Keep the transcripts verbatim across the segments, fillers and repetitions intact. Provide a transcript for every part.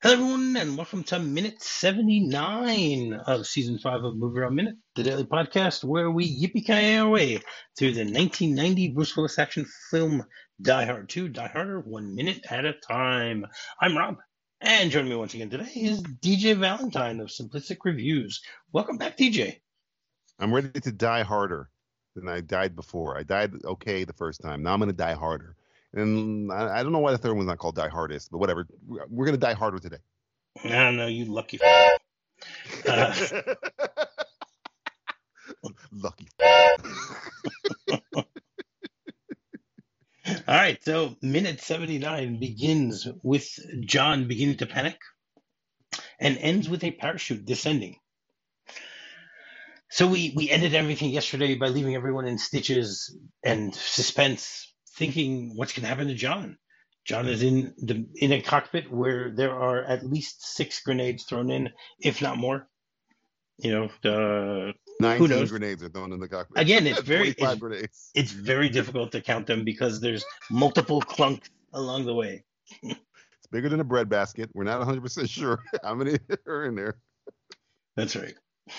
Hello, everyone, and welcome to minute seventy-nine of season five of Movie Around Minute, the daily podcast where we yippee-ki-yay our way through the nineteen ninety Bruce Willis action film Die Hard two, Die Harder, one minute at a time. I'm Rob, and joining me once again today is D J Valentine of Simplistic Reviews. Welcome back, D J. I'm ready to die harder than I died before. I died okay the first time. Now I'm going to die harder. And I, I don't know why the third one's not called Die Hardest, but whatever. We're going to die harder today. I don't know, you lucky f- uh, Lucky. All right, so minute seventy-nine begins with John beginning to panic and ends with a parachute descending. So we, we ended everything yesterday by leaving everyone in stitches and suspense, thinking what's going to happen to John. John is in the in a cockpit where there are at least six grenades thrown in, if not more. You know, the nineteen who knows? Grenades are thrown in the cockpit. Again, it's very it's, grenades. it's very difficult to count them because there's multiple clunks along the way. It's bigger than a breadbasket. We're not one hundred percent sure how many are in there. That's right.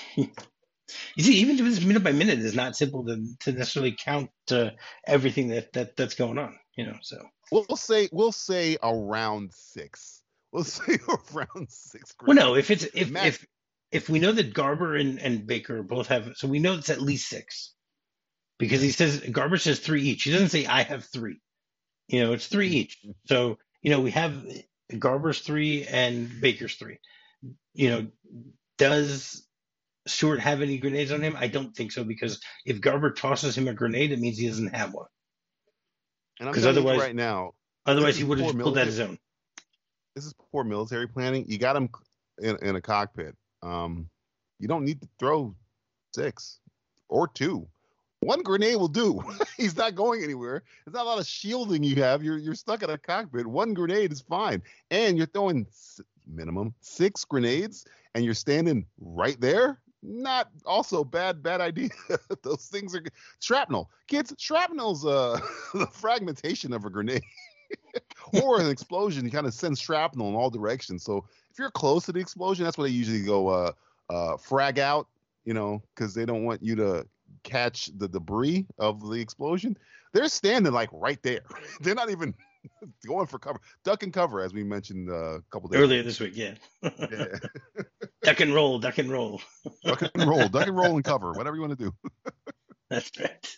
You see, even doing this minute by minute is not simple to, to necessarily count uh, everything that, that that's going on. You know, so we'll say we'll say around six. We'll say around six. Well, no, if it's if Matt, if if we know that Garber and, and Baker both have, so we know it's at least six, because he says Garber says three each. He doesn't say I have three. You know, it's three each. So you know we have Garber's three and Baker's three. You know, does Stewart have any grenades on him? I don't think so, because if Garber tosses him a grenade, it means he doesn't have one. Because otherwise, right now, otherwise he would have pulled out his own. This is poor military planning. You got him in, in a cockpit. Um, you don't need to throw six or two. One grenade will do. He's not going anywhere. There's not a lot of shielding you have. You're you're stuck in a cockpit. One grenade is fine, and you're throwing minimum six grenades, and you're standing right there. Not also bad, bad idea. Those things are shrapnel. Kids, shrapnel's uh, the fragmentation of a grenade or an explosion. You kind of send shrapnel in all directions. So if you're close to the explosion, that's why they usually go uh, uh, frag out, you know, because they don't want you to catch the debris of the explosion. They're standing like right there. They're not even going for cover. Duck and cover, as we mentioned uh, a couple days earlier ago. this week. Yeah. yeah. Duck and roll, duck and roll. Duck and roll, duck and roll and cover, whatever you want to do. That's right.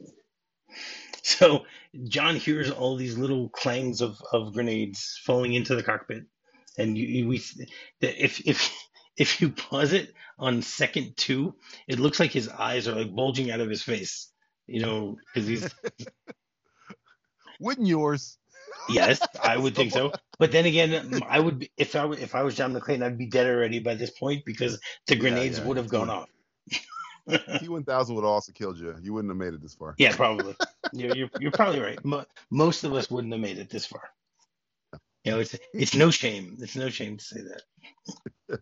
So John hears all these little clangs of, of grenades falling into the cockpit, and you, you we if if if you pause it on second two, it looks like his eyes are like bulging out of his face. You know, because he's. Wouldn't yours? Yes, I would think so. But then again, I would be, if I were, if I was John McClane, I'd be dead already by this point because the grenades yeah, yeah. would have gone off. T one thousand would have also killed you. You wouldn't have made it this far. Yeah, probably. You're you're, you're probably right. Mo- most of us wouldn't have made it this far. You know, it's it's no shame. It's no shame to say that.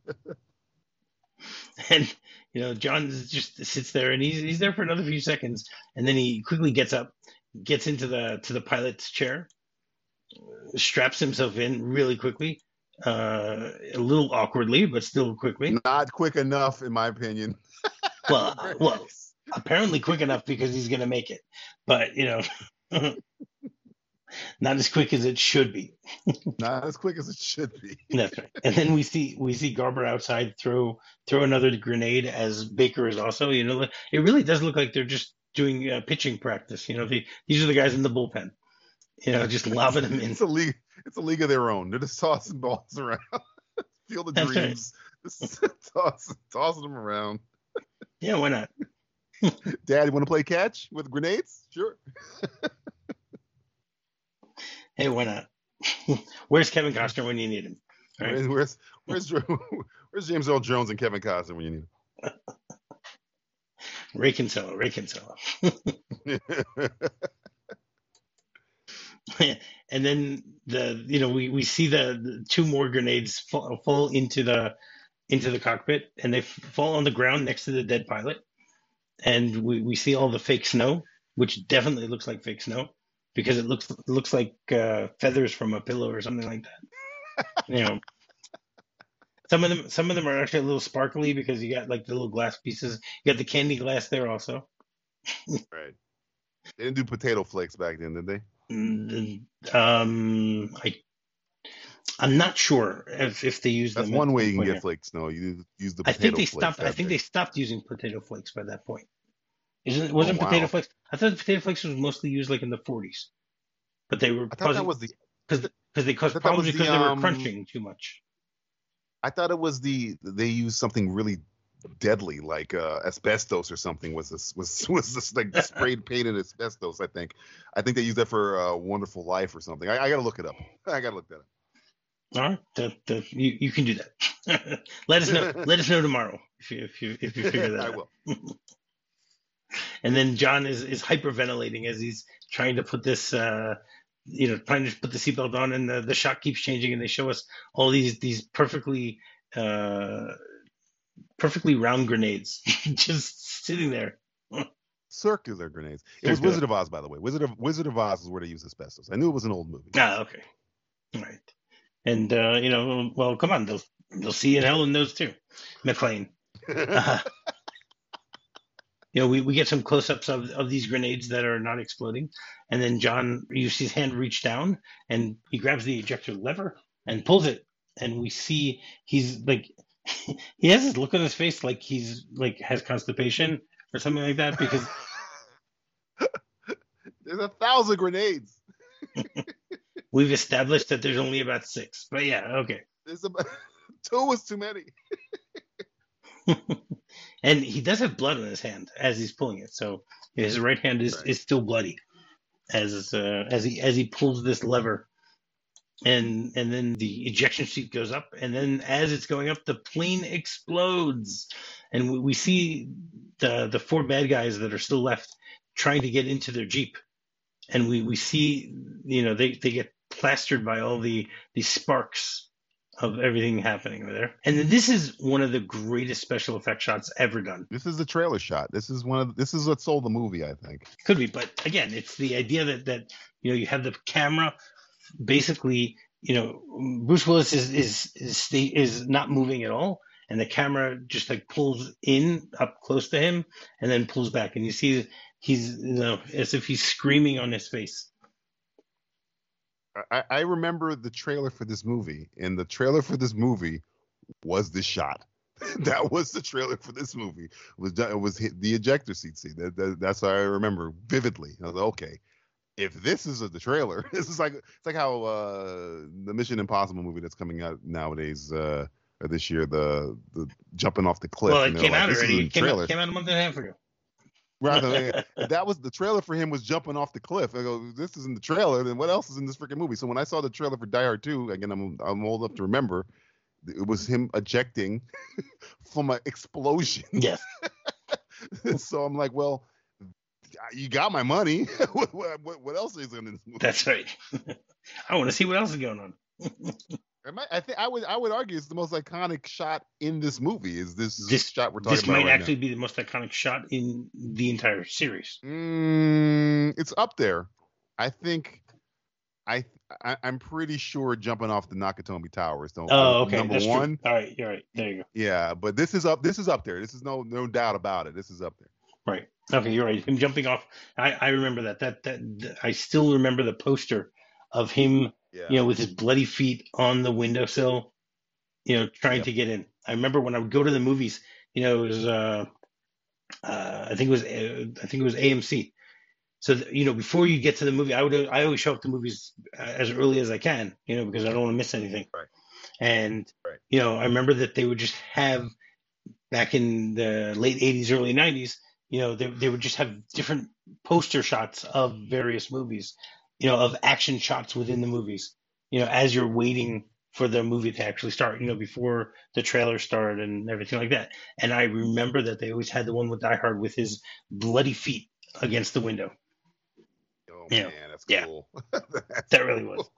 And you know, John just sits there and he's he's there for another few seconds, and then he quickly gets up, gets into the to the pilot's chair, straps himself in really quickly, uh, a little awkwardly, but still quickly. Not quick enough, in my opinion. Well, uh, well, apparently quick enough because he's going to make it, but you know, not as quick as it should be. Not as quick as it should be. That's right. And then we see we see Garber outside throw throw another grenade as Baker is also. You know, it really does look like they're just doing uh, pitching practice. You know, the, these are the guys in the bullpen. You know, just lobbing them in. It's a league. It's a league of their own. They're just tossing balls around. Field of That's dreams. Right. Just toss, tossing them around. Yeah, why not? Dad, you want to play catch with grenades? Sure. Hey, why not? Where's Kevin Costner when you need him? Right? Where's where's where's James Earl Jones and Kevin Costner when you need him? Ray Kinsella, Ray Kinsella. And then the you know we, we see the, the two more grenades fall, fall into the into the cockpit, and they fall on the ground next to the dead pilot, and we, we see all the fake snow, which definitely looks like fake snow because it looks it looks like uh, feathers from a pillow or something like that. You know, Some of them, some of them are actually a little sparkly because you got like the little glass pieces. You got the candy glass there also. Right. They didn't do potato flakes back then, did they? Mm, Um, I I'm not sure if if they use That's them at one way some you can point get here. flakes snow. You use the I think potato they flakes stopped. I that think day. they stopped using potato flakes by that point. Isn't Oh wasn't potato wow. flakes? I thought potato flakes was mostly used like in the forties, but they were I thought that causing was the I, because th- because they I caused thought that problems was the because they were um crunching too much. I thought it was the they used something really deadly like uh, asbestos or something was this was was this like sprayed painted asbestos. I think I think they used that for uh, Wonderful Life or something. I, I gotta look it up. I gotta look that All right, the, the, you you can do that. Let us know. up. Let us know tomorrow if you if you if you figure that I out. will. And then John is is hyperventilating as he's trying to put this, uh, you know, trying to put the seatbelt on, and the, the shot keeps changing, and they show us all these these perfectly uh, perfectly round grenades just sitting there. Circular grenades. It was Circular. Wizard of Oz, by the way. Wizard of Wizard of Oz is where they use asbestos. I knew it was an old movie. Ah, okay, all right. And uh, you know, well, come on, they'll they'll see you in hell in those too, McLean. Uh, you know, we, we get some close-ups of, of these grenades that are not exploding, and then John, you see his hand reach down, and he grabs the ejector lever and pulls it, and we see he's like, he has this look on his face like he's like has constipation or something like that because There's a thousand grenades. we've established that there's only about six. But yeah, okay. There's about, two was too many. And he does have blood on his hand as he's pulling it, so his right hand is, Right. is still bloody as uh, as he as he pulls this lever, and and then the ejection seat goes up, and then as it's going up, the plane explodes, and we, we see the the four bad guys that are still left trying to get into their jeep, and we we see you know they they get plastered by all the the sparks of everything happening over there. And then this is one of the greatest special effect shots ever done. This is the trailer shot. This is one of this is what sold the movie, I think. Could be, but again, it's the idea that that you know you have the camera basically, you know, Bruce Willis is is is is not moving at all, and the camera just like pulls in up close to him and then pulls back, and you see he's you know as if he's screaming on his face. I, I remember the trailer for this movie, and the trailer for this movie was this shot. That was the trailer for this movie. It was it was the ejector seat scene. That, that, that's what I remember vividly. I was like, okay, if this is the trailer, this is like it's like how uh, the Mission Impossible movie that's coming out nowadays uh, or this year, the the jumping off the cliff. Well, it and came like, out this is already. the It came trailer. out, came out a month and a half ago. Rather, that was the trailer for him was jumping off the cliff. I go, this isn't the trailer. Then what else is in this freaking movie? So when I saw the trailer for Die Hard two, again, I'm I'm old enough to remember, it was him ejecting from an explosion. Yes. So I'm like, well, you got my money. what, what, what else is in this movie? That's right. I want to see what else is going on. I think I would I would argue it's the most iconic shot in this movie. Is this, This shot we're talking this about might right actually be the most iconic shot in the entire series. now? Mm, it's up there. I think. I, I I'm pretty sure jumping off the Nakatomi Tower is the Oh, okay. number That's one. True. All right, you're right. There you go. Yeah, but this is up. This is up there. This is no no doubt about it. This is up there. Right. Okay, you're right. Him jumping off. I, I remember that. That that I still remember the poster of him, Yeah. you know, with his bloody feet on the windowsill, you know, trying Yep. to get in. I remember when I would go to the movies, you know, it was uh, uh I think it was uh, I think it was A M C. So th- you know, before you get to the movie, I would I always show up to movies uh, as early as I can, you know, because I don't want to miss anything. Right. And Right. you know, I remember that they would just have back in the late eighties, early nineties, you know, they they would just have different poster shots of various movies, you know, of action shots within the movies, you know, as you're waiting for the movie to actually start, you know, before the trailer started and everything like that. And I remember that they always had the one with Die Hard with his bloody feet against the window. Oh Yeah. man, that's Yeah. cool. That's That really was.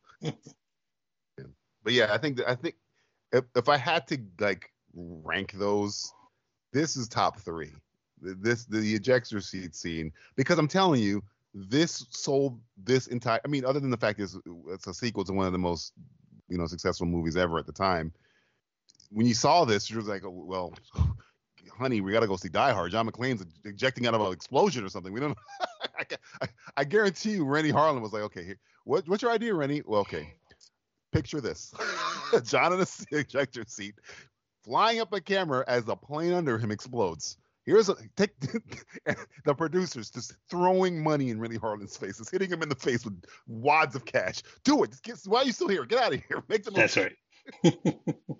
But yeah, I think that I think if if I had to like rank those, this is top three. This the ejector seat scene, because I'm telling you, this sold this entire. I mean, other than the fact is it's a sequel to one of the most you know successful movies ever at the time. when you saw this, you was like, oh, well, honey, we got to go see Die Hard. John McClane's ejecting out of an explosion or something. We don't know. I, I, I guarantee you, Rennie Harlan was like, okay, here, what, what's your idea, Rennie? Well, okay, picture this. John in a ejector seat, flying up a camera as the plane under him explodes. Here's a take the producers just throwing money in Rennie Harlan's face, just hitting him in the face with wads of cash. Do it. Just get, why are you still here? Get out of here. Make the movie. That's right.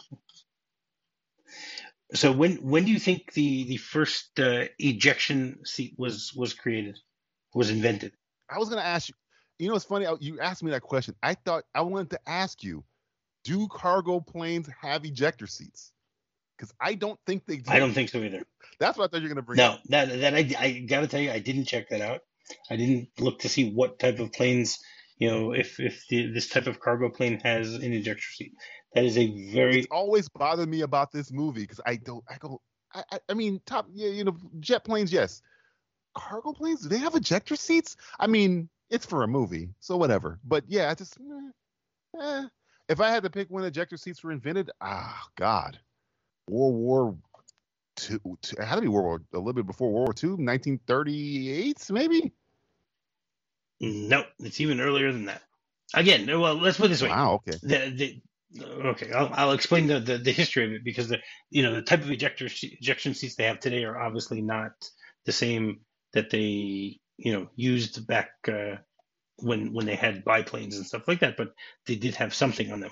So when when do you think the the first uh, ejection seat was was created, was invented? I was gonna ask you. You know, it's funny. You asked me that question. I thought I wanted to ask you: do cargo planes have ejector seats? Because I don't think they do. I don't think so either. That's what I thought you were gonna bring no, up. No, that that I I gotta tell you, I didn't check that out. I didn't look to see what type of planes, you know, if if the, this type of cargo plane has an ejector seat. That is a very. It's always bothered me about this movie because I don't. I go. I, I, I mean, top. Yeah, you know, jet planes, yes. Cargo planes, do they have ejector seats? I mean, it's for a movie, so whatever. But yeah, I just. Eh, eh. If I had to pick when ejector seats were invented, ah, God, World War Two. two it had to be World War a little bit before World War Two, nineteen thirty-eight, maybe. No, it's even earlier than that. Again, well, let's put it this way. Wow. Okay. The the Okay, I'll, I'll explain the, the, the history of it because the you know the type of ejector ejection seats they have today are obviously not the same that they you know used back uh, when when they had biplanes and stuff like that, but they did have something on them.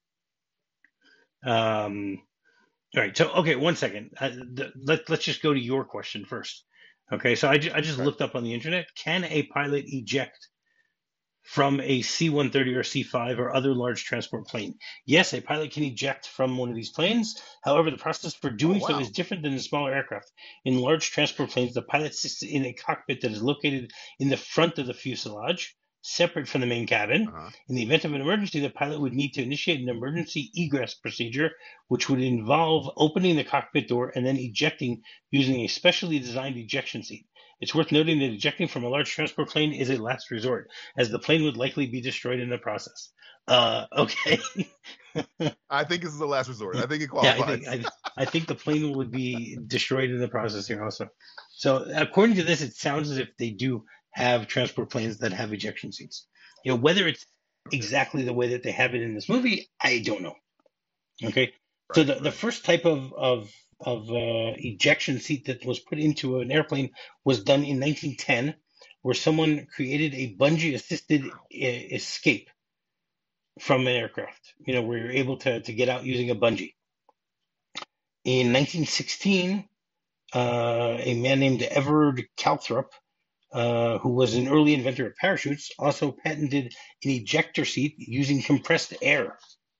Um, all right, so okay, one second. Uh, the, let let's just go to your question first. Okay, so I, ju- I just Okay. looked up on the internet. Can a pilot eject from a C one thirty or C five or other large transport plane? Yes, a pilot can eject from one of these planes. However, the process for doing Oh, so wow. is different than in smaller aircraft. In large transport planes, the pilot sits in a cockpit that is located in the front of the fuselage, separate from the main cabin. Uh-huh. In the event of an emergency, the pilot would need to initiate an emergency egress procedure, which would involve opening the cockpit door and then ejecting using a specially designed ejection seat. It's worth noting that ejecting from a large transport plane is a last resort, as the plane would likely be destroyed in the process. Uh, okay. I think this is the last resort. I think it Yeah, qualifies. I think, I, I think the plane would be destroyed in the process here also. So according to this, it sounds as if they do have transport planes that have ejection seats. You know, whether it's exactly the way that they have it in this movie, I don't know. Okay. So Right, the, right. the first type of of of uh, ejection seat that was put into an airplane was done in nineteen ten, where someone created a bungee assisted e- escape from an aircraft. You know, where you're able to to get out using a bungee. In nineteen sixteen, uh, a man named Everard Calthrop, uh, who was an early inventor of parachutes, also patented an ejector seat using compressed air.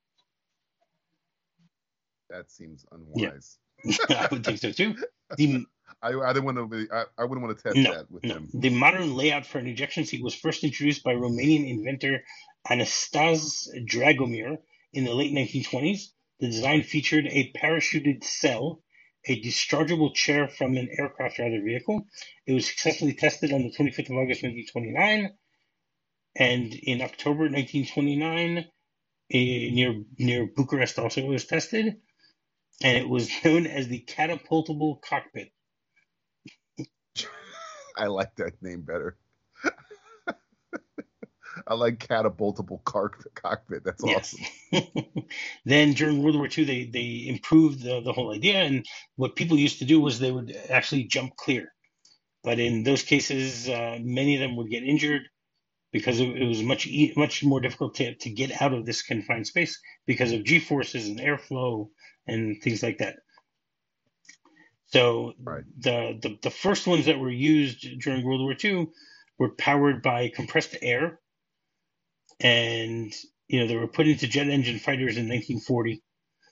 That seems unwise. I would think so too. The, I, I didn't want to. Be, I, I wouldn't want to test no, that with no. him. The modern layout for an ejection seat was first introduced by Romanian inventor Anastas Dragomir in the late nineteen twenties. The design featured a parachuted cell, a dischargeable chair from an aircraft or other vehicle. It was successfully tested on the twenty-fifth of August, nineteen twenty-nine, and in October nineteen twenty-nine, eh, near near Bucharest, also it was tested, and it was known as the catapultable cockpit. I like that name better. I like catapultable car- cockpit. That's Yes. awesome. Then during World War Two, they they improved the, the whole idea, and what people used to do was they would actually jump clear. But in those cases, uh, many of them would get injured because it, it was much e- much more difficult to, to get out of this confined space because of G forces and airflow and things like that. So Right. the, the the first ones that were used during World War Two were powered by compressed air, and you know they were put into jet engine fighters in nineteen forty.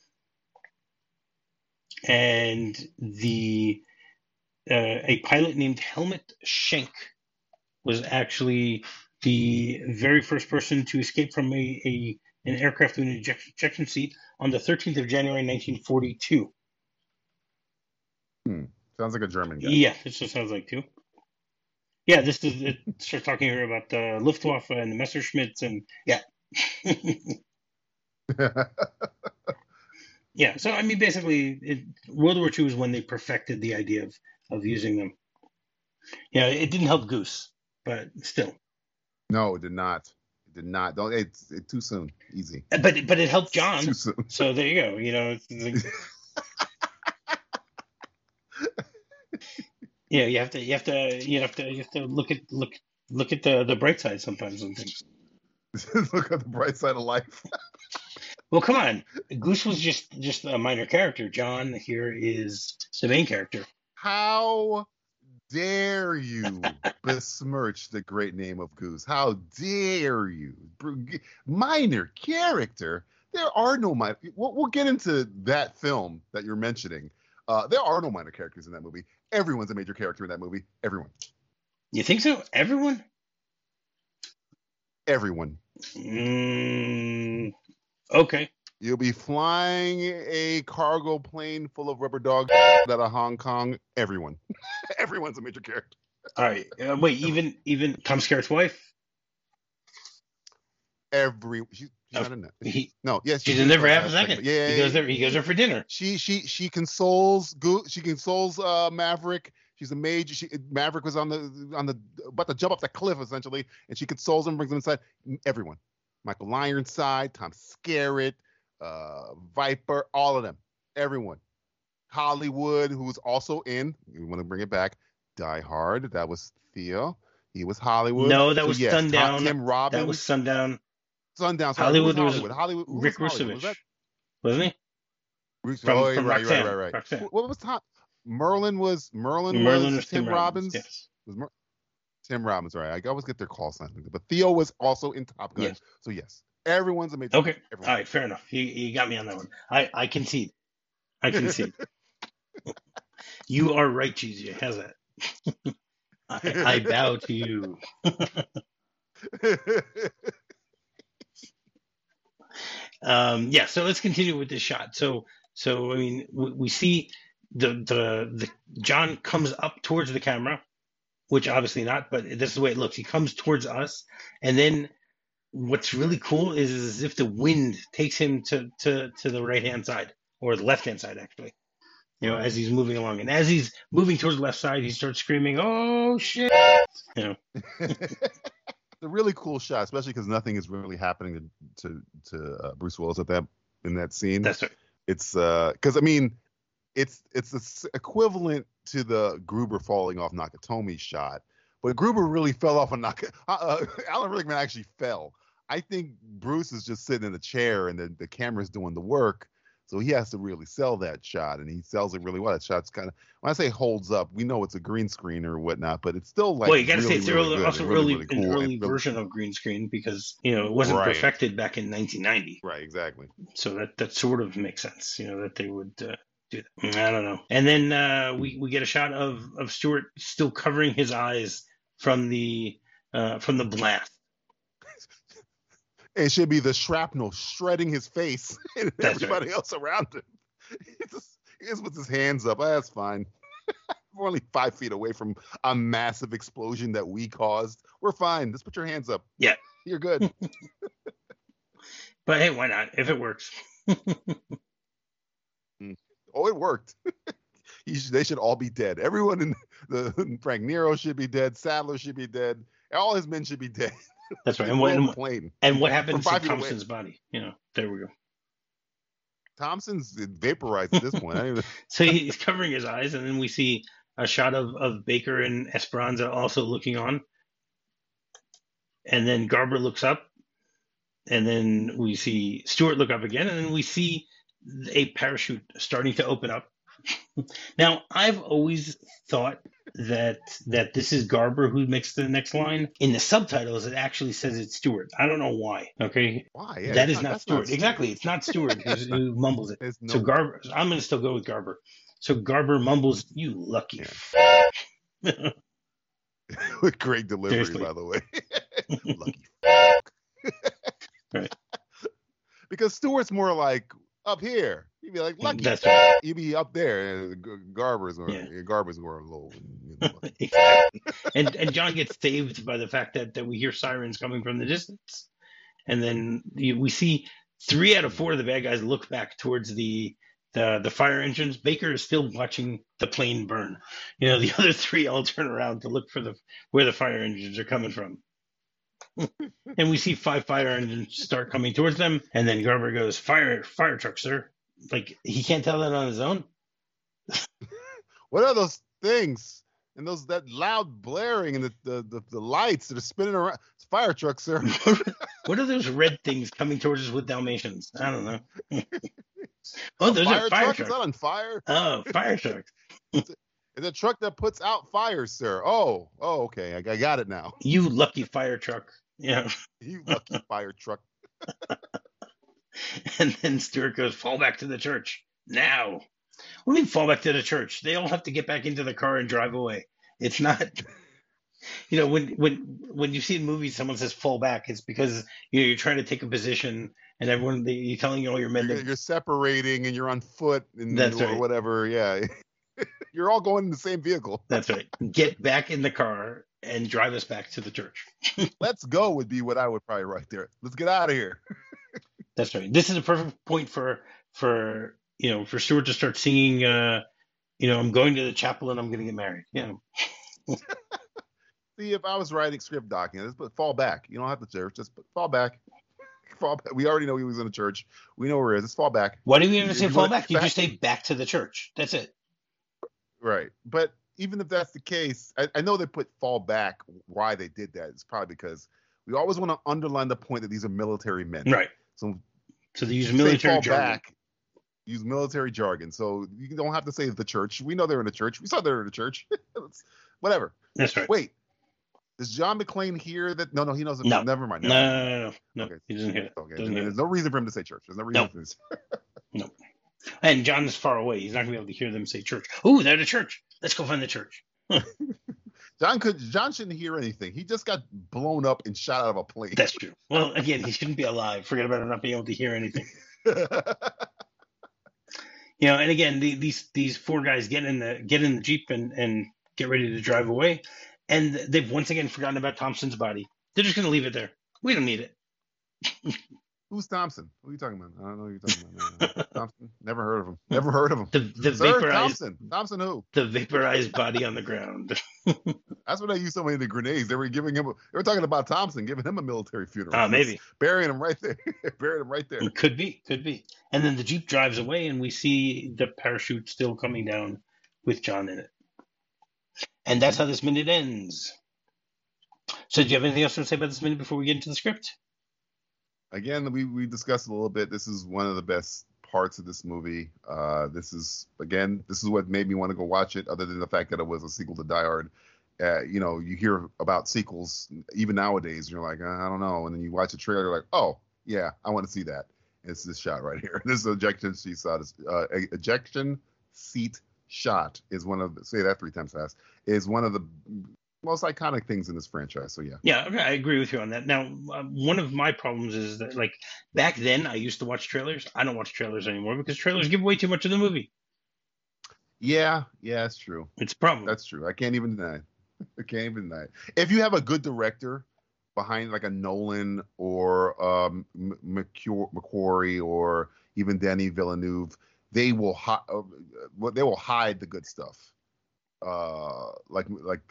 And the uh, a pilot named Helmut Schenk was actually the very first person to escape from a, a an aircraft with an ejection, ejection seat on the thirteenth of January, nineteen forty-two. Hmm. Sounds like a German guy. Yeah, this just sounds like too. Yeah, this is it. Starts talking here about the Luftwaffe and the Messerschmitts, and yeah. Yeah. So I mean, basically, it, World War Two is when they perfected the idea of of using them. Yeah, it didn't help Goose, but still. No, it did not. It did not. Don't. It's it, too soon. Easy. But but it helped It's too John. soon. So there you go. You know, it's like, yeah, you have to you have to you have to you have to look at look look at the the bright side sometimes on things. Look at the bright side of life. Well, come on. Goose was just just a minor character. John here is the main character. How dare you besmirch the great name of Goose? How dare you? Minor character? There are no minor. We'll, we'll get into that film that you're mentioning. Uh, there are no minor characters in that movie. Everyone's a major character in that movie. Everyone. You think so? Everyone? Everyone. Mm, okay. You'll be flying a cargo plane full of rubber dogs out of Hong Kong. Everyone. Everyone's a major character. All right. Uh, wait, even even Tom Skerritt's wife? Every she, she's Oh, not in that. he, No, yes, she's she in there is for on half a that second. Yeah, He yeah, goes there. yeah. He goes there for dinner. She she she consoles Go. She consoles uh, Maverick. She's a mage. She, Maverick was on the on the about to jump off the cliff essentially, and she consoles him, brings him inside. Everyone, Michael Ironside, Tom Skerritt, uh, Viper, all of them, everyone. Hollywood, who was also in. We want to bring it back. Die Hard. That was Theo. He was Hollywood. No, that so, was yes, Sundown. Tim Robbins. That was Sundown. Sundown. Sorry, Hollywood who was was Hollywood. Hollywood. Who Rick was Hollywood? Was Rusevich, that wasn't he? Bruce, From, oh, from right, Roxanne. right, right, right. Roxanne. What was Tom? Merlin was Merlin, Merlin was, was Tim, Tim Robbins. Robbins. Yes. Was Mer- Tim Robbins, right? I always get their call signs, but Theo was also in Top Gun. Yes. So yes, everyone's a major. Okay. Everyone. All right. Fair enough. You you got me on that one. I I concede. I concede. You are right, Cheesy. How's that? I, I bow to you. Um, yeah, so let's continue with this shot. So, so I mean, we, we see the, the the John comes up towards the camera, which obviously not, but this is the way it looks. He comes towards us, and then what's really cool is, is as if the wind takes him to to to the right hand side or the left hand side actually. You know, as he's moving along, and as he's moving towards the left side, he starts screaming, "Oh shit!" You know. The really cool shot, especially because nothing is really happening to to, to uh, Bruce Willis at that in that scene. That's right. It's because uh, I mean, it's it's the equivalent to the Gruber falling off Nakatomi shot, but Gruber really fell off a Nak. Uh, Alan Rickman actually fell. I think Bruce is just sitting in a chair and the the camera's doing the work. So he has to really sell that shot, and he sells it really well. That shot's kind of, when I say holds up, we know it's a green screen or whatnot, but it's still like. Well, you got to really, say it's really early, also really, early, really cool an early really, version of green screen because you know it wasn't right. perfected back in nineteen ninety. Right, exactly. So that that sort of makes sense, you know, that they would uh, do that. I don't know. And then uh, we we get a shot of of Stewart still covering his eyes from the uh, from the blast. It should be the shrapnel shredding his face and That's everybody right. else around him. He just, he just puts his hands up. Oh, that's fine. We're only five feet away from a massive explosion that we caused. We're fine. Just put your hands up. Yeah. You're good. But hey, why not? If it works. Oh, it worked. Should, they should all be dead. Everyone in the Frank Nero should be dead. Sadler should be dead. All his men should be dead. That's right. And what, and, plane. and what happens to five feet away. Thompson's body? You know, there we go. Thompson's vaporized at this point. I don't even... So he's covering his eyes, and then we see a shot of, of Baker and Esperanza also looking on. And then Garber looks up, and then we see Stewart look up again, and then we see a parachute starting to open up. Now, I've always thought that that this is Garber who makes the next line. In the subtitles, it actually says it's Stewart. I don't know why. Okay, why? Yeah, that is not, not Stewart. Not exactly, it's not Stewart who, who mumbles it. No so way. Garber. I'm going to still go with Garber. So Garber mumbles, "You lucky." Yeah. With great delivery, Seriously. by the way. Lucky. Right. Because Stewart's more like up here. You'd be like lucky. That's right. You'd be up there. Garber's or Yeah. Garber's more low. You know. Exactly. And and John gets saved by the fact that, that we hear sirens coming from the distance, and then you, we see Three out of four of the bad guys look back towards the the the fire engines. Baker is still watching the plane burn. You know, the other three all turn around to look for the where the fire engines are coming from. And we see five fire engines start coming towards them, and then Garber goes, "Fire, fire truck, sir!" Like he can't tell that on his own. What are those things? And those that loud blaring and the the, the, the lights that are spinning around. It's fire truck, sir. What are those red things coming towards us with Dalmatians? I don't know. Oh, those fire are fire truck? trucks. Is that on fire? Oh, fire trucks. It's a truck that puts out fires, sir. Oh, oh, okay. I, I got it now. You lucky fire truck. Yeah. You lucky fire truck. And then Stuart goes, "Fall back to the church now." What do you mean fall back to the church? They all have to get back into the car and drive away. It's not, you know, when when when you see in movies someone says fall back, it's because you know you're trying to take a position and everyone they, you're telling all your men You're, to, you're separating and you're on foot and That's or right. whatever. Yeah. You're all going in the same vehicle. That's right. Get back in the car and drive us back to the church. Let's go would be what I would probably write there. Let's get out of here. That's right. This is a perfect point for for you know for Stuart to start singing. Uh, you know, I'm going to the chapel and I'm going to get married. Yeah. See, if I was writing script documents, but fall back. You don't have to church. Just fall back. Fall back. We already know he was in a church. We know where it is. Just fall back. Why do we ever If say you fall want back? You back- just say back to the church. That's it. Right. But even if that's the case, I, I know they put fall back. Why they did that is probably because we always want to underline the point that these are military men. Right. So So they use say military fall jargon. back, use military jargon. So you don't have to say the church. We know they're in the church. We saw they're in the church. Whatever. That's right. Wait. Does John McClane hear that? No, no, he knows. No. Never mind. No, Never no, mind. no, no, no. no. Okay. He doesn't hear it. Okay. Doesn't hear There's it. no reason for him to say church. There's no reason No. for this. No. And John is far away. He's not going to be able to hear them say church. Oh, they're at a church. Let's go find the church. John could. John shouldn't hear anything. He just got blown up and shot out of a plane. That's true. Well, again, he shouldn't be alive. Forget about him not being able to hear anything. You know, and again, the, these these four guys get in the get in the Jeep and, and get ready to drive away, and they've once again forgotten about Thompson's body. They're just going to leave it there. We don't need it. Who's Thompson? Who are you talking about? I don't know who you're talking about. No, no. Thompson? Never heard of him. Never heard of him. The the Sir vaporized Thompson. Thompson who? the vaporized body on the ground. That's when they used so many of the grenades. They were giving him. A, they were talking about Thompson, giving him a military funeral. Ah, maybe. Burying him right there. Burying him right there. Could be, could be. And then the Jeep drives away, and we see the parachute still coming down with John in it. And that's how this minute ends. So, do you have anything else to say about this minute before we get into the script? Again, we we discussed a little bit. This is one of the best parts of this movie. Uh, this is again, this is what made me want to go watch it. Other than the fact that it was a sequel to Die Hard. Uh, you know, you hear about sequels even nowadays. You're like, I don't know, and then you watch a trailer, you're like, oh yeah, I want to see that. It's this shot right here. This is ejection seat shot. Uh, ejection seat shot is one of the, say that three times fast, is one of the most iconic things in this franchise. So yeah. Yeah, okay, I agree with you on that. Now, uh, one of my problems is that, like, back then I used to watch trailers. I don't watch trailers anymore because trailers give away too much of the movie. Yeah, yeah, that's true. It's a problem. That's true. I can't even deny it. I can't even deny it. If you have a good director behind, like a Nolan or um, McQuarrie or even Denis Villeneuve, they will hi- uh, they will hide the good stuff. Uh, like like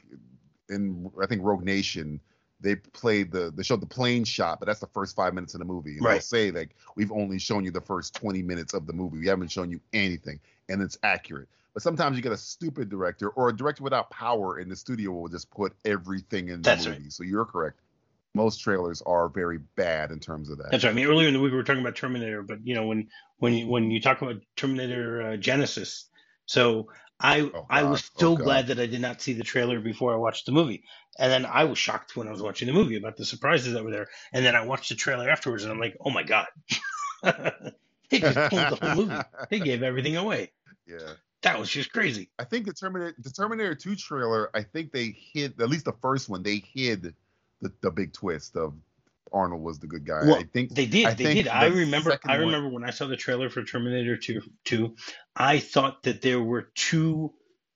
in I think Rogue Nation, they played the they showed the plane shot, but that's the first five minutes of the movie. And Right. They'll say like we've only shown you the first twenty minutes of the movie. We haven't shown you anything, and it's accurate. But sometimes you get a stupid director or a director without power, and the studio will just put everything in the That's movie. right. So you're correct. Most trailers are very bad in terms of that. That's right. I mean, earlier in the week we were talking about Terminator, but you know, when when you, when you talk about Terminator uh, Genesis, so I Oh, I God. was so Oh, God. glad that I did not see the trailer before I watched the movie, and then I was shocked when I was watching the movie about the surprises that were there, and then I watched the trailer afterwards, and I'm like, oh my God, they just pulled the whole movie. They gave everything away. Yeah. That was just crazy. I think the Terminator, the Terminator two trailer, I think they hid, at least the first one, they hid the, the big twist of Arnold was the good guy. Well, I think they did. I they think did. I the remember. second I one- remember when I saw the trailer for Terminator two. two I thought that there were two.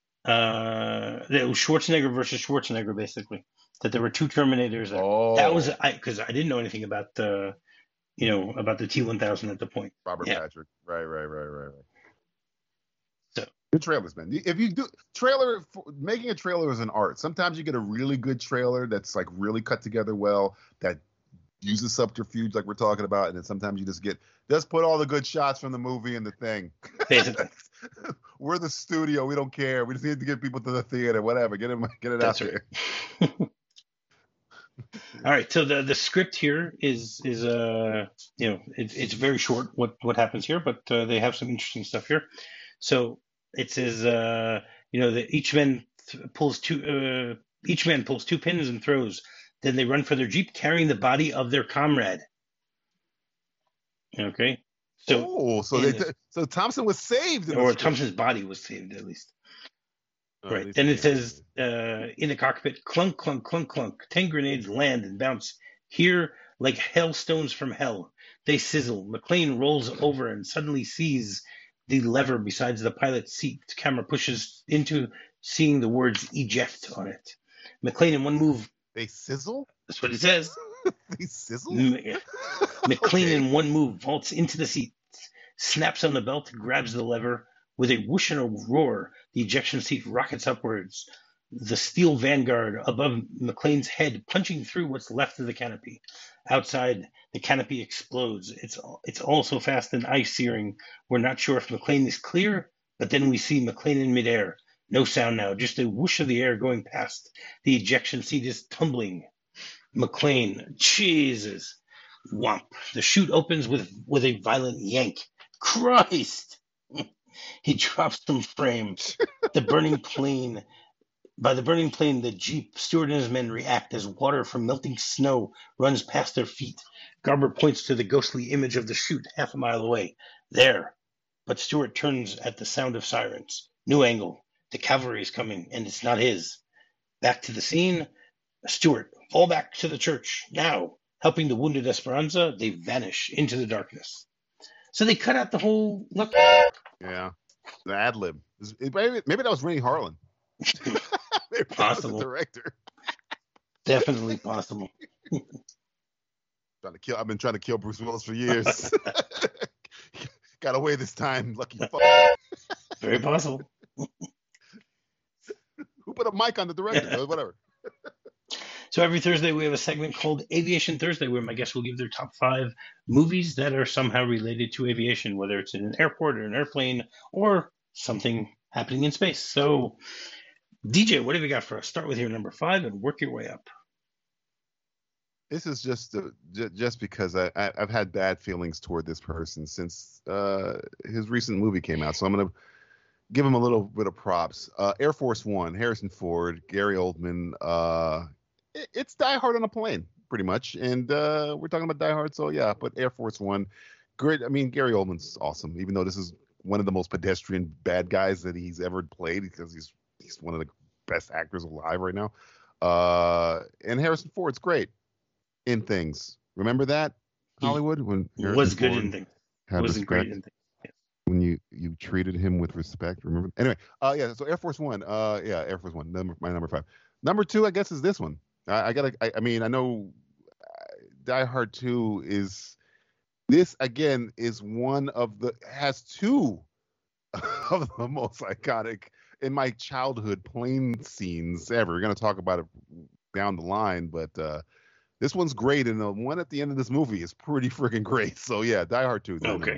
Uh, that it was Schwarzenegger versus Schwarzenegger, basically. That there were two Terminators there. Oh, That was I because I didn't know anything about the you know, about the T one thousand at the point. Robert Yeah. Patrick. Right, right, right, right, right. So good trailers, man. If you do trailer, making a trailer is an art. Sometimes you get a really good trailer that's like really cut together well, that uses subterfuge like we're talking about, and then sometimes you just get just put all the good shots from the movie in the thing. basically, we're the studio. We don't care. We just need to get people to the theater. Whatever. Get it, get it that's out right. there. All right. So the the script here is is uh you know it's it's very short what what happens here, but uh, they have some interesting stuff here. So it says uh you know that each man th- pulls two uh each man pulls two pins and throws. Then they run for their jeep carrying the body of their comrade. Okay. So oh, so they this, so Thompson was saved, in or Thompson's body was saved at least. Oh, right. at least Then he it says uh, in the cockpit, clunk, clunk, clunk, clunk. Ten grenades land and bounce here like hailstones from hell. They sizzle. McClane rolls over and suddenly sees the lever beside the pilot's seat. The camera pushes into seeing the words eject on it. McClane in one move. They sizzle? That's what it says. They sizzle? M- McClane okay. in one move vaults into the seat, snaps on the belt, grabs the lever. With a whoosh and a roar, the ejection seat rockets upwards, the steel vanguard above McClane's head punching through what's left of the canopy. Outside, the canopy explodes. It's it's all so fast and eye-searing, we're not sure if McClane is clear, but then we see McClane in midair. No sound now, just a whoosh of the air going past. The ejection seat is tumbling. McClane, Jesus. Whomp. The chute opens with, with a violent yank. Christ! He drops from frame. The burning plane. By the burning plane, the jeep, Stewart and his men react as water from melting snow runs past their feet. Garber points to the ghostly image of the chute half a mile away. There. But Stewart turns at the sound of sirens. New angle. The cavalry is coming, and it's not his. Back to the scene. Stewart, fall back to the church. Now, helping the wounded Esperanza, they vanish into the darkness. So they cut out the whole look. Yeah, the ad lib. Maybe, maybe that was Rennie Harlan. Maybe possible. The director. Definitely possible. trying to kill. I've been trying to kill Bruce Willis for years. Got away this time. Lucky fuck. Very possible. Who put a mic on the director? Whatever. So every Thursday we have a segment called Aviation Thursday, where my guests will give their top five movies that are somehow related to aviation, whether it's in an airport or an airplane or something happening in space. So, D J, what have you got for us? Start with your number five and work your way up. This is just uh, j- just because I, I, I've had bad feelings toward this person since uh, his recent movie came out. So I'm going to give him a little bit of props. Uh, Air Force One, Harrison Ford, Gary Oldman. Uh, It's Die Hard on a plane, pretty much. And uh, we're talking about Die Hard, so yeah, but Air Force One, great. I mean, Gary Oldman's awesome, even though this is one of the most pedestrian bad guys that he's ever played, because he's he's one of the best actors alive right now. Uh, and Harrison Ford's great in things. Remember that, Hollywood? When Harrison was good Ford in things. Had Wasn't respect, great in things. Yeah. when you, you treated him with respect, remember? Anyway, uh, yeah, so Air Force One. Uh, yeah, Air Force One, number, my number five. Number two, I guess, is this one. I, I gotta. I, I mean, I know Die Hard two is. This again is one of the has two of the most iconic in my childhood plane scenes ever. We're gonna talk about it down the line, but uh, this one's great, and the one at the end of this movie is pretty freaking great. So yeah, Die Hard two. Is okay.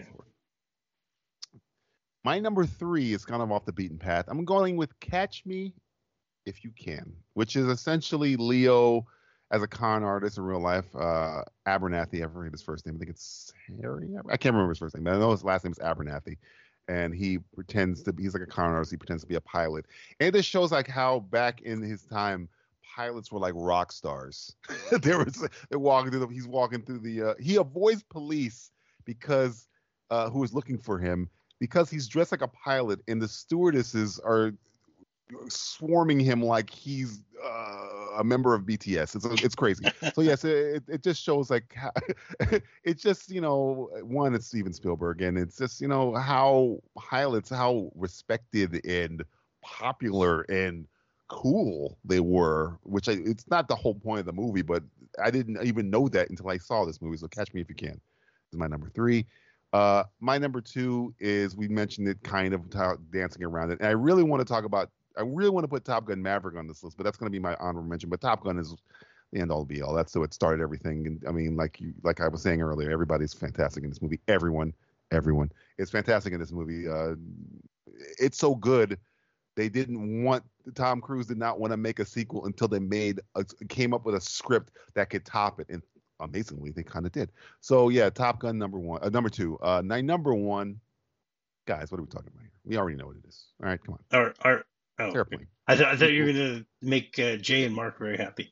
My number three is kind of off the beaten path. I'm going with Catch Me If You Can, which is essentially Leo as a con artist in real life. Uh, Abernathy, I forget his first name. I think it's Harry. I can't remember his first name, but I know his last name is Abernathy. And he pretends to be, he's like a con artist. He pretends to be a pilot. And this shows like how back in his time, pilots were like rock stars. there was, they're walking through the, he's walking through the, uh, he avoids police because, uh, who is looking for him because he's dressed like a pilot and the stewardesses are swarming him like he's uh, a member of B T S. It's it's crazy. So yes, it it just shows like how, it's just, you know, one, it's Steven Spielberg, and it's just, you know, how pilots, how respected and popular and cool they were. Which I, it's not the whole point of the movie, but I didn't even know that until I saw this movie. So Catch Me If You Can. is my number three. Uh, my number two is, we mentioned it kind of t- dancing around it. And I really want to talk about, I really want to put Top Gun Maverick on this list, but that's going to be my honorable mention. But Top Gun is the end all be all. That's what started everything. And I mean, like you, like I was saying earlier, everybody's fantastic in this movie. Everyone, everyone is fantastic in this movie. Uh, it's so good. They didn't want, Tom Cruise did not want to make a sequel until they made, a, came up with a script that could top it. And amazingly, they kind of did. So yeah, Top Gun number one, uh, number two. Uh, my number one, guys, what are we talking about here? We already know what it is. All right, come on. Our, our, oh, Airplane. I thought I thought you were gonna make uh, Jay and Mark very happy.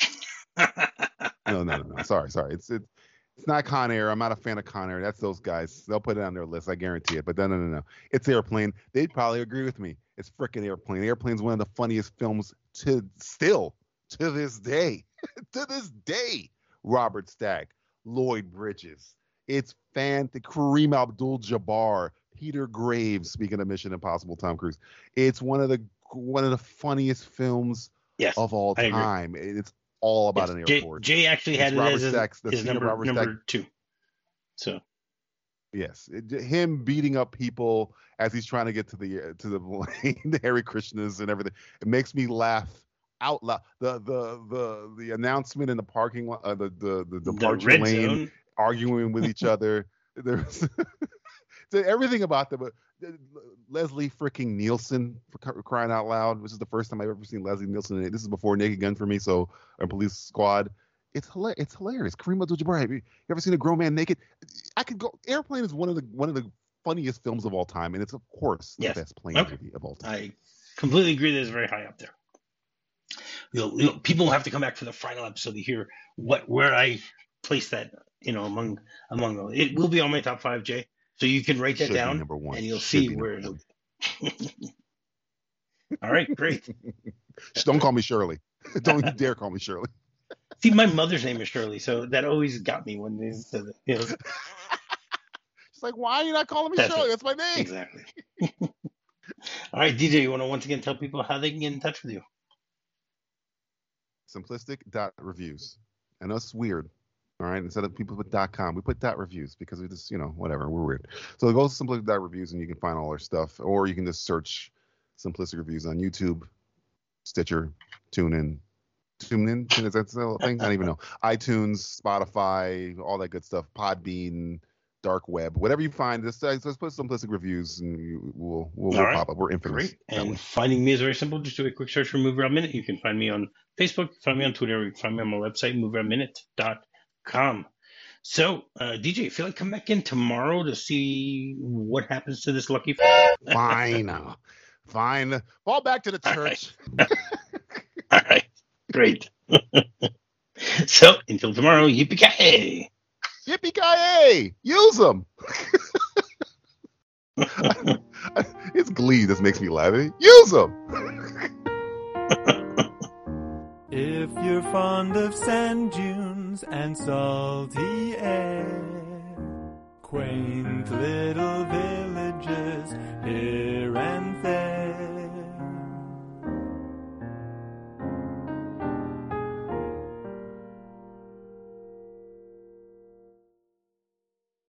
no, no, no, no. Sorry, sorry. It's it, it's not Con Air. I'm not a fan of Con Air. That's those guys. They'll put it on their list. I guarantee it. But no, no, no, no. It's Airplane. They'd probably agree with me. It's frickin' Airplane. Airplane's one of the funniest films to still to this day. to this day. Robert Stack, Lloyd Bridges. It's fantastic. Kareem Abdul-Jabbar, Peter Graves. Speaking of Mission Impossible, Tom Cruise. It's one of the one of the funniest films yes, of all time. It's all about yes, an Jay, airport. Jay actually it's had Robert it as Stack's, his, his number, Robert number Stack. two. So yes, it, him beating up people as he's trying to get to the to the plane, the Hare Krishnas and everything. It makes me laugh out loud. The the the the announcement in the parking lot, uh, the the the departure the lane, zone. arguing with each other. There's everything about them. Leslie freaking Nielsen, for crying out loud. This is the first time I've ever seen Leslie Nielsen. This is before Naked Gun for me. So, or Police Squad. It's hilarious. It's hilarious. Kareem Abdul-Jabbar. Have you ever seen a grown man naked? I could go. Airplane is one of the one of the funniest films of all time, and it's of course the yes. best plane okay. movie of all time. I completely agree that it's very high up there. You'll, you'll, people will have to come back for the final episode to hear what where I place that. You know, among among them, it will be on my top five, Jay. So you can write that Should down, number one. and you'll Should see where. All right, great. Don't call me Shirley. Don't you dare call me Shirley. See, my mother's name is Shirley, so that always got me when they said it. You know. It's like, why are you not calling me That's Shirley? it. That's my name. Exactly. All right, D J, you want to once again tell people how they can get in touch with you? Simplistic dot reviews. I know it's weird. All right, instead of people put .com, we put .reviews because we just, you know, whatever, we're weird. So go to simplistic dot reviews and you can find all our stuff, or you can just search Simplistic Reviews on YouTube, Stitcher, TuneIn, TuneIn, is that the thing? I don't even know. iTunes, Spotify, all that good stuff. Podbean, Dark Web, whatever you find. Just, just put Simplistic Reviews and you, we'll we'll, we'll right. pop up. We're infamous. Great. And finding me is very simple. Just do a quick search for Movie Rob Minute. You can find me on Facebook, find me on Twitter, you can find me on my website, movie rob minute dot com. So, uh, D J, feel like come back in tomorrow to see what happens to this lucky. Fine, fine. Fall back to the church. All right, All right. Great. So, until tomorrow, yippee-ki-yay. Yippee-ki-yay! Use them. It's Glee that makes me laugh. Use them. If you're fond of sand dunes and salty air, quaint little